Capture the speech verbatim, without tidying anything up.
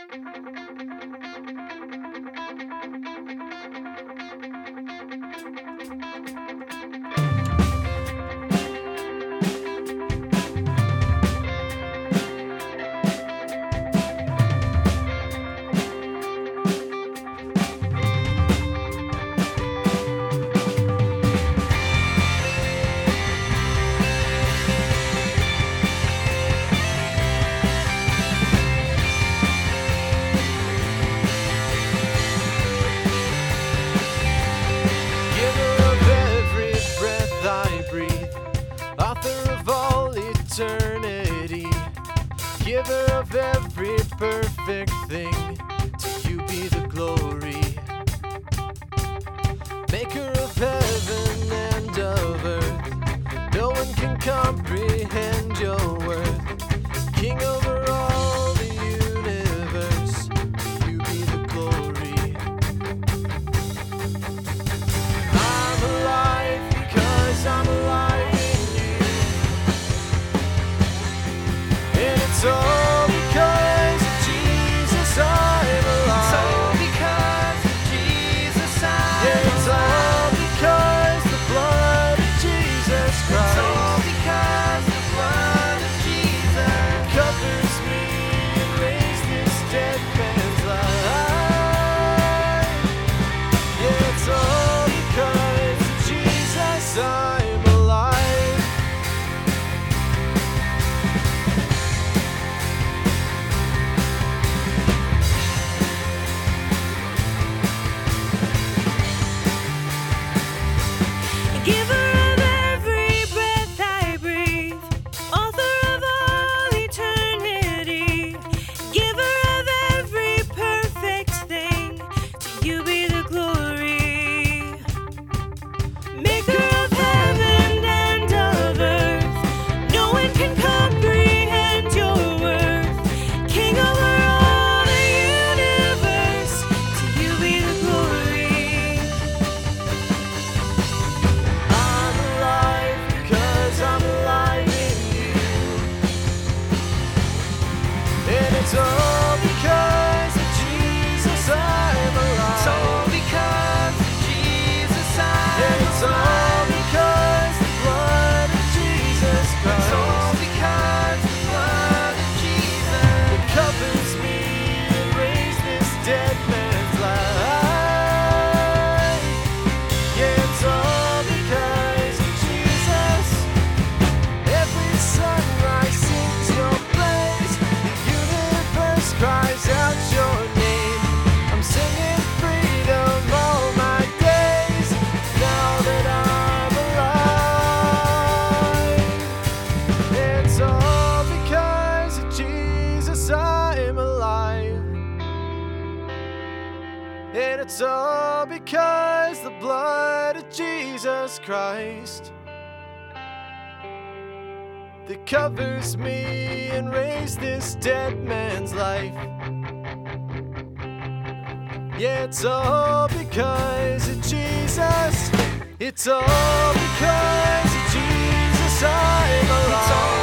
Eternity, giver of every perfect thing, to you be the glory. Maker of heaven and of earth, no one can comprehend your worth. King over all the universe, to you be the glory. I'm alive because I'm alive. It's all because of Jesus I'm alive. It's all because of Jesus I'm alive. It's all because the blood of Jesus Christ. It's all because the blood of Jesus covers me and raised this dead man's life. Yeah, it's all because of Jesus I'm alive. It's all because of Jesus I'm alive. It's all because of Jesus I'm alive. It's all because the blood of Jesus Christ. It's all because the blood of Jesus that covers me and raised this dead man's life. Yeah, it's all because of Jesus. Every sunrise sings your praise. Cries out your name. I'm singing freedom all my days, now that I'm alive. It's all because of Jesus I'm alive. And it's all because the blood of Jesus Christ that covers me and raised this dead man's life. Yeah, it's all because of Jesus. It's all because of Jesus I'm alive.